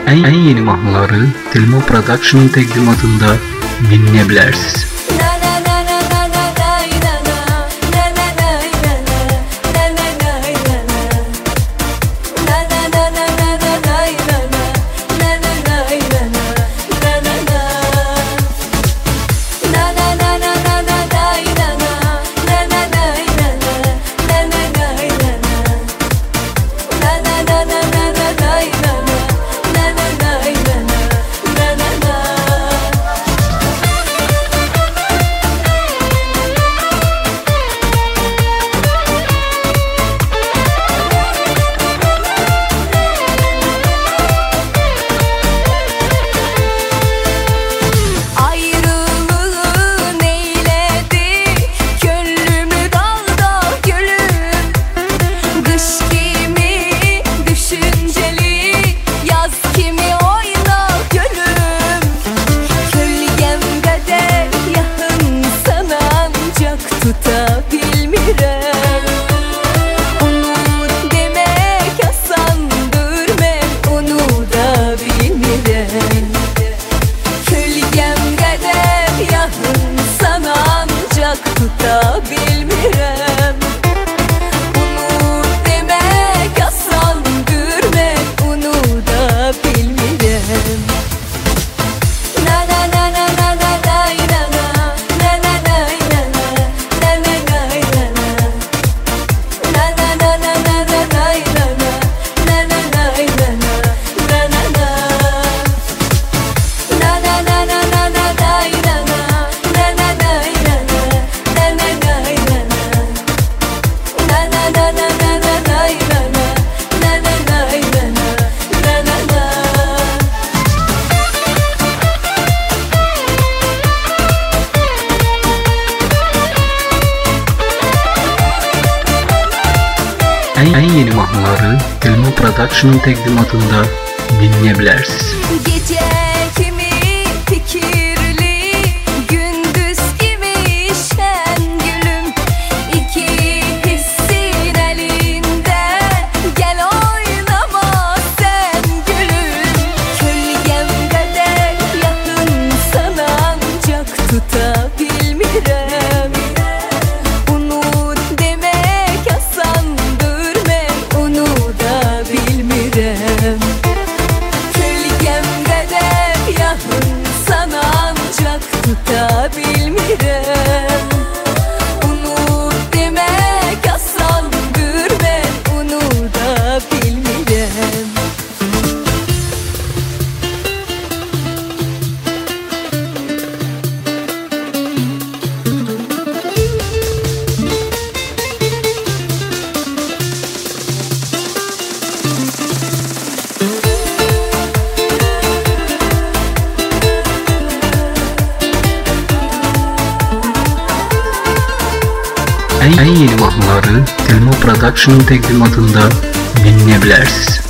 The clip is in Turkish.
En yeni mahnıları Telmo Production'ın təqdimatında dinləyə bilərsiniz. Gece kimi fikirli, gündüz gibi şen gülüm. İki hissin elinde, gel oynama sen gülüm. Kölgemde de yakın sana ancak tutabilmirem. Unut demek asandır, ben onu da bilmirem. Sana ancak tutabilmirem. Unut demek asandır, ben onu da bilmirem. En yeni mahnıları Telmo Production'ın təqdimatında dinləyə bilərsiniz.